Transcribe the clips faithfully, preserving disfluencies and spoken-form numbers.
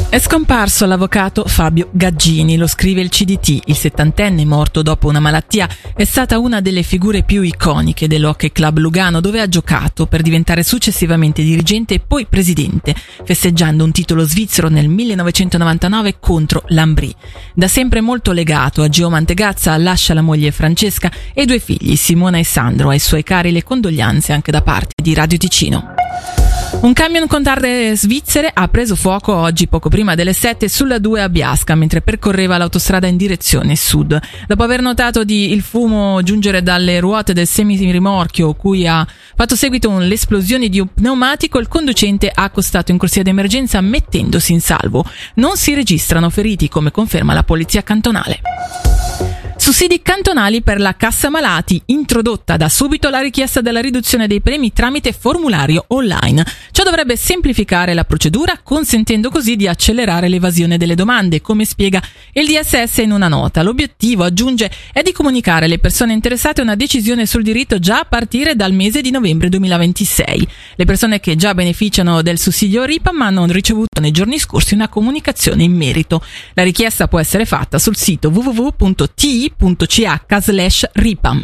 È scomparso l'avvocato Fabio Gaggini, lo scrive il C D T. Il settantenne, morto dopo una malattia, è stata una delle figure più iconiche dell'Hockey Club Lugano, dove ha giocato per diventare successivamente dirigente e poi presidente, festeggiando un titolo svizzero nel millenovecentonovantanove contro l'Ambrì. Da sempre molto legato a Gio Mantegazza, lascia la moglie Francesca e i due figli, Simona e Sandro. Ai suoi cari le condoglianze anche da parte di Radio Ticino. Un camion con targhe svizzere ha preso fuoco oggi poco prima delle sette sulla due a Biasca mentre percorreva l'autostrada in direzione sud. Dopo aver notato di il fumo giungere dalle ruote del semirimorchio cui ha fatto seguito l'esplosione di un pneumatico, il conducente ha accostato in corsia d'emergenza mettendosi in salvo. Non si registrano feriti, come conferma la polizia cantonale. Sussidi cantonali per la cassa malati, introdotta da subito la richiesta della riduzione dei premi tramite formulario online. Ciò dovrebbe semplificare la procedura, consentendo così di accelerare l'evasione delle domande, come spiega il D S S in una nota. L'obiettivo, aggiunge, è di comunicare alle persone interessate una decisione sul diritto già a partire dal mese di novembre duemilaventisei. Le persone che già beneficiano del sussidio R I P A M hanno ricevuto nei giorni scorsi una comunicazione in merito. La richiesta può essere fatta sul sito w w w punto t i punto c h slash ripam.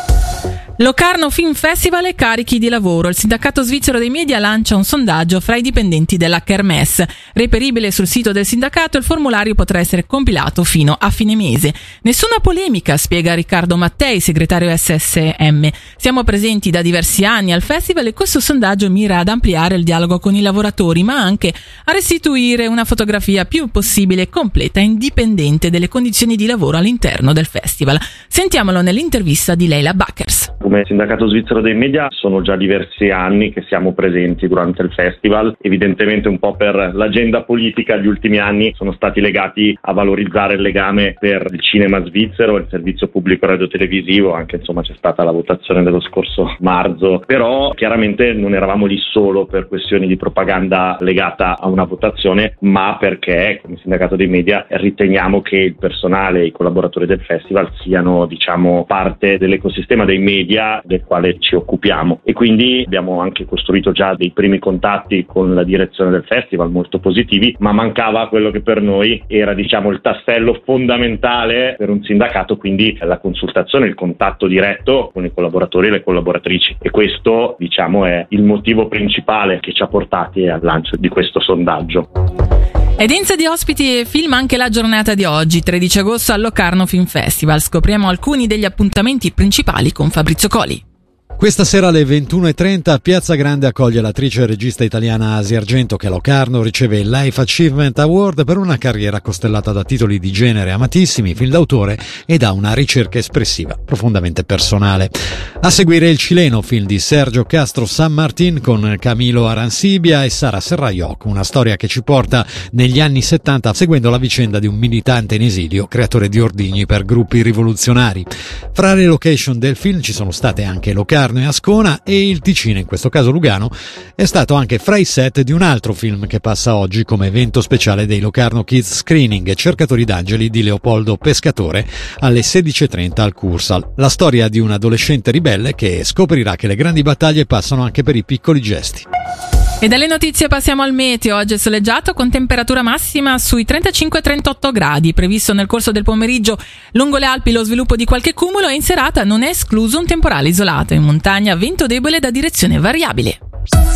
Locarno Film Festival e carichi di lavoro. Il sindacato svizzero dei media lancia un sondaggio fra i dipendenti della Kermesse. Reperibile sul sito del sindacato, il formulario potrà essere compilato fino a fine mese. Nessuna polemica, spiega Riccardo Mattei, segretario S S M. Siamo presenti da diversi anni al festival e questo sondaggio mira ad ampliare il dialogo con i lavoratori, ma anche a restituire una fotografia più possibile completa e indipendente delle condizioni di lavoro all'interno del festival. Sentiamolo nell'intervista di Leila Backers. Come sindacato svizzero dei media sono già diversi anni che siamo presenti durante il festival. Evidentemente un po' per l'agenda politica gli ultimi anni sono stati legati a valorizzare il legame per il cinema svizzero, il servizio pubblico radiotelevisivo, anche insomma c'è stata la votazione dello scorso marzo, però chiaramente non eravamo lì solo per questioni di propaganda legata a una votazione, ma perché come sindacato dei media riteniamo che il personale e i collaboratori del festival siano diciamo parte dell'ecosistema dei media del quale ci occupiamo, e quindi abbiamo anche costruito già dei primi contatti con la direzione del festival molto positivi, ma mancava quello che per noi era diciamo il tassello fondamentale per un sindacato, quindi la consultazione, il contatto diretto con i collaboratori e le collaboratrici, e questo diciamo è il motivo principale che ci ha portati al lancio di questo sondaggio. Ed densa di ospiti e film anche la giornata di oggi, tredici agosto al Locarno Film Festival. Scopriamo alcuni degli appuntamenti principali con Fabrizio Coli. Questa sera alle ventuno e trenta Piazza Grande accoglie l'attrice e regista italiana Asia Argento, che a Locarno riceve il Life Achievement Award per una carriera costellata da titoli di genere amatissimi, film d'autore e da una ricerca espressiva profondamente personale. A seguire il cileno, film di Sergio Castro San Martin con Camilo Arancibia e Sara Serraiocco, una storia che ci porta negli anni settanta seguendo la vicenda di un militante in esilio, creatore di ordigni per gruppi rivoluzionari. Fra le location del film ci sono state anche Locarno e Ascona, e il Ticino, in questo caso Lugano, è stato anche fra i set di un altro film che passa oggi come evento speciale dei Locarno Kids Screening, Cercatori d'Angeli di Leopoldo Pescatore, alle sedici e trenta al Cursal. La storia di un adolescente ribelle che scoprirà che le grandi battaglie passano anche per i piccoli gesti. E dalle notizie passiamo al meteo. Oggi è soleggiato con temperatura massima sui trentacinque trentotto gradi. Previsto nel corso del pomeriggio lungo le Alpi lo sviluppo di qualche cumulo, e in serata non è escluso un temporale isolato. In montagna vento debole da direzione variabile.